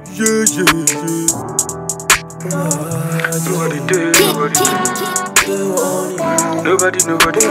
Yeah, yeah, yeah. Nobody did, nobody did. Nobody.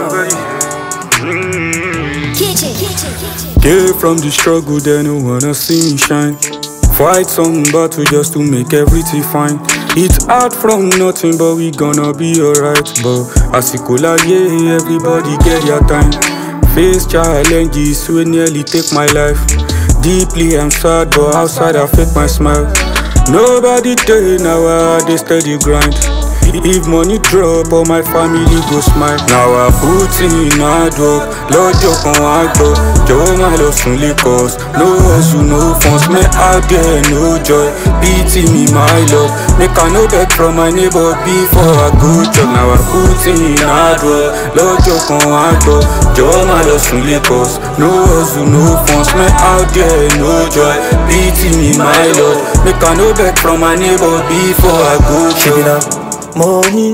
Came from the struggle, they don't wanna see me shine. Fight some battle just to make everything fine. It's hard from nothing, but we gonna be alright. But asikola, yeah, everybody get their time. Face challenges will nearly take my life. Deeply I'm sad, but outside I fake my smile. Nobody tell now they steady grind. If money drop, all my family go smile. Now I put in hard work, Lord you can walk go. Joe my loss only cause no hustle, no funds, me out there, no joy. Beating me my love, make I no beg from my neighbor before I go chop. Now I put in hard work, Lord you can walk go. Joe my loss only cause no hustle, no funds, me out there, no joy. Beating me my love, make I no beg from my neighbor before I go chop. Money,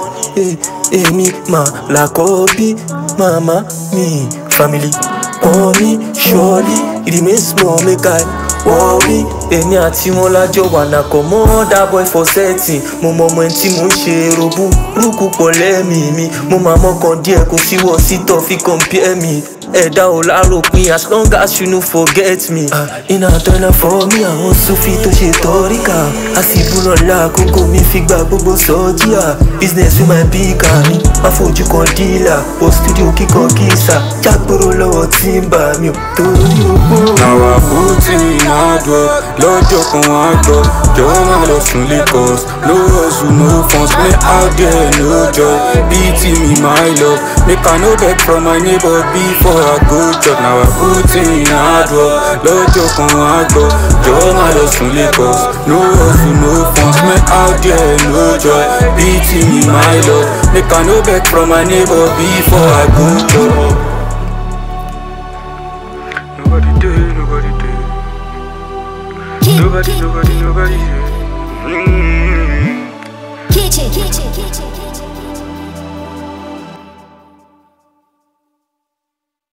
me, ma, la copy, mama, me, family. Money, surely, it remains small, make I worry. Èmi àti wọn lájọ wà náà kọ́ mọ́ that boy for setting. Mo mọ ọmọ ẹni tí mo ń ṣe robú, rúkú pọ̀ lẹ́mìí mi. Mo máa mọ́kàn díẹ̀ kó síwọ́ sítọ̀ fi compare me. Ẹ̀dá ò láròpin as long as you no forget me. Iná àtọ́nà for me àwọn Sufi tó ṣe tọ́ríkà. Àsìbúrò ńlá àkókò mi fi gba gbogbo sọ́jíà. Business fi máa bí ìka mi, má fojú kan dílà. Post studio kíkọ kísà, jágbóró lọ́wọ́ tí ń bà mí ò torí ogbó. Now I put in hard work, lọ́jọ́ kan wá gbọ́. Jọ̀wọ́ má lọ sùn lẹ́kọ̀ọ́s. No hustle, no funds, me out there, no joy. Beating me my love, make I no beg from my neighbor before I go chop. Now I put in hard work, lọ́jọ́ kan wá gbọ́. Jọ̀wọ́ má lọ sùn lẹ́kọ̀ọ́s. No hustle, no funds, me out there, no joy. Beating me my love, make I no beg from my neighbor before I go chop. Nobody did. Nobody did.